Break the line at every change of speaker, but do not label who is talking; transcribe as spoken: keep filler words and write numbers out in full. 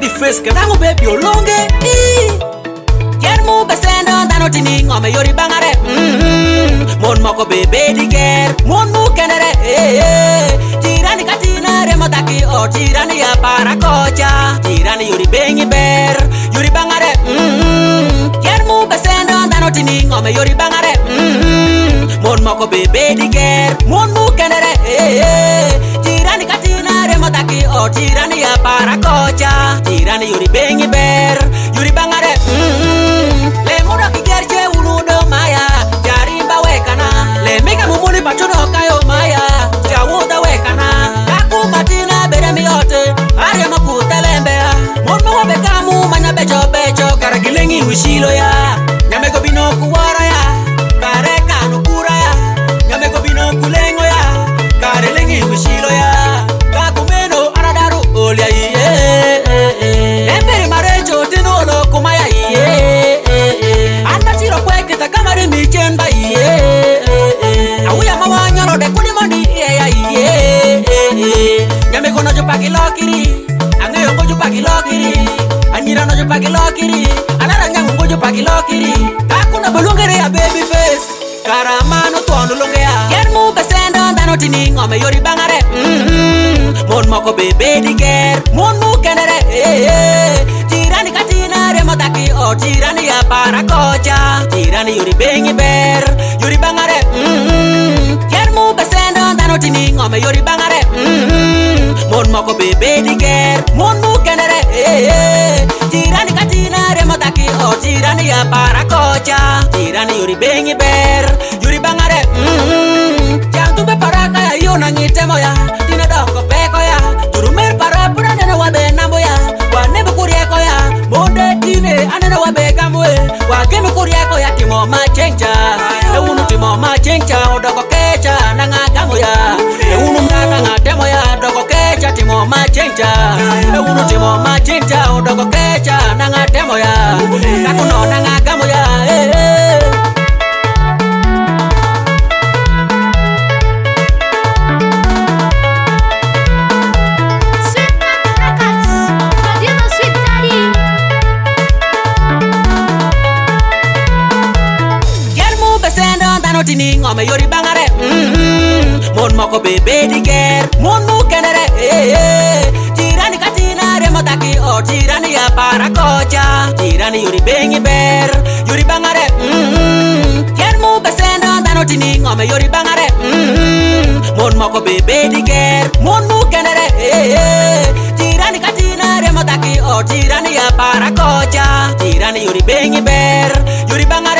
baby face kanango baby olonge ker mu besendo dano tini ngome yori bangare mon moko bebe di ker mon mu kendere tirani katina remo daki o tirani ya para kocha tirani yori bengi ber yori bangare ker mu besendo dano tini ngome yori bangare mon moko bebe di ker mon mu kendere tirani katina remo daki o tirani ya para kocha tirani yori bengi ber yori bangare le mura kigerje unudo maya jarimba wekana le mega mumuni pachono kayo maya jawuda wekana aku matina bere miyote are makutelembe mono wabekamu manya becho becho karagilengi wishilo ya nyamego bino kuwara ya kare kanu kura ya nyamego bino kulengo ya kare lengi wishilo ya kakumeno anadaru olya iye emberi marecho tinolo kumaya iye kamari mi chenda iye awuya mawanyoro de kuni mondi iye iye nyame kono jo paki lokiri angeyo ngo jo paki lokiri anyira no jo paki lokiri alara nyango ngo jo paki lokiri kakuna bolongere ya baby face karamano tondo longea yer mu besendo dano tini ngome yori bangare mon moko bebe di ger mon mu kendere tirani katina remo daki o tirani ya para kocha tirani yori bengi ber yori bangare yer mu besendo dano tini ngome yori bangare mon moko bebe di ger mon mu kendere tirani katina remo daki o tirani ya para kocha tirani yori bengi ber yori bangare jantu be paraka ya yona ngitemo ya tina doko peko ya turumer para pura nena wabe nambo ya wane bukurieko ya monde tine anena wabe gamwe wake bukurieko ya timo machencha e unu timo machencha odoko kecha nanga gamwe ya e unu mnana ngatemo ya doko kecha timo machencha e unu timo machencha odoko kecha nanga temo ya kakuno nanga gamwe ya eh eh tini ngome yori bangare mon moko bebe di ger mon mu kendere tirani katina remo daki o tirani ya para kocha tirani yori bengi ber yori bangare ger mu besendo dano tini ngome yori bangare mon moko bebe di ger mon mu kendere tirani katina remo daki o tirani ya para kocha tirani yori bengi ber yori bangare